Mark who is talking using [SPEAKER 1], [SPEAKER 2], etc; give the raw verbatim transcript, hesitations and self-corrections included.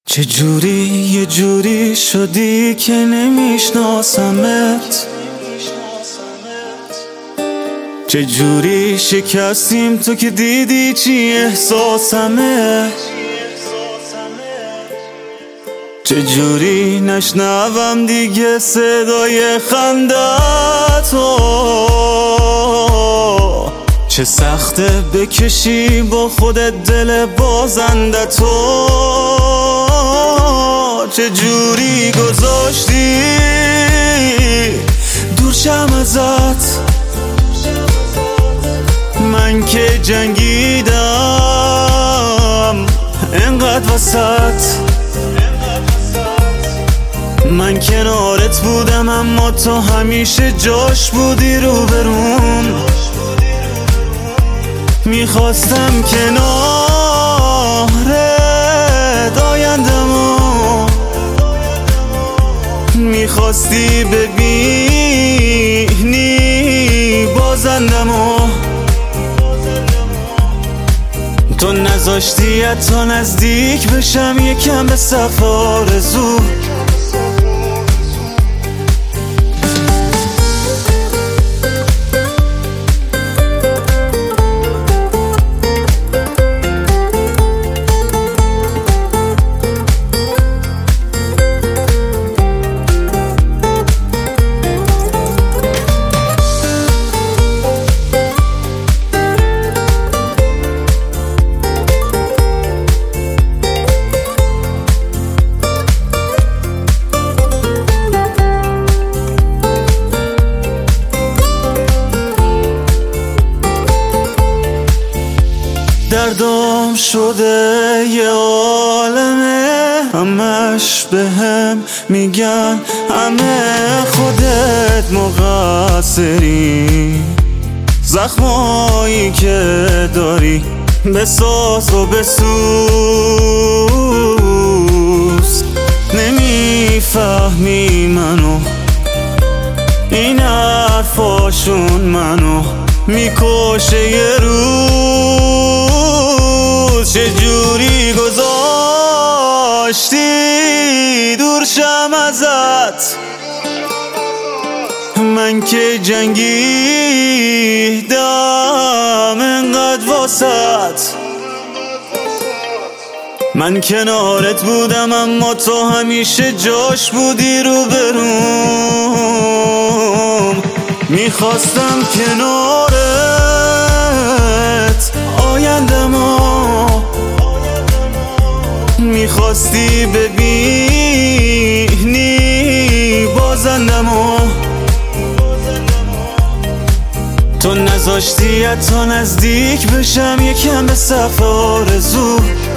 [SPEAKER 1] چه جوری یه جوری شدی که نمیشناسمت، چه جوری شکستیم تو که دیدی چی احساسمه، چه جوری نشنوم دیگه صدای خنده‌تو، چه سخته بکشی با خودت دل بازنده تو، چه جوری گذاشتی دور شم ازت، من که جنگیدم انقدر وسط، من کنارت بودم اما تو همیشه جاش بودی رو بروم، میخواستم کنارت آیندمو، میخواستی ببینی بازندمو، تو نذاشتی حتی نزدیک بشم یکم به سقف آرزو. دردم شده یه عالمه، همش بهم میگن همه خودت مقصری، زخمایی که داری بساز و بسوز، نمیفهمی منو این حرفاشون منو میکشه یه روز، چه جوری گذاشتی دور شم ازت، من که جنگیدم انقدر واسط، من کنارت بودم اما تو همیشه جاش بودی رو بروم، میخواستم کنارت آیندمو، میخواستی ببینی بازندمو، تو نذاشتی حتی نزدیک بشم یکم به سقف آرزو.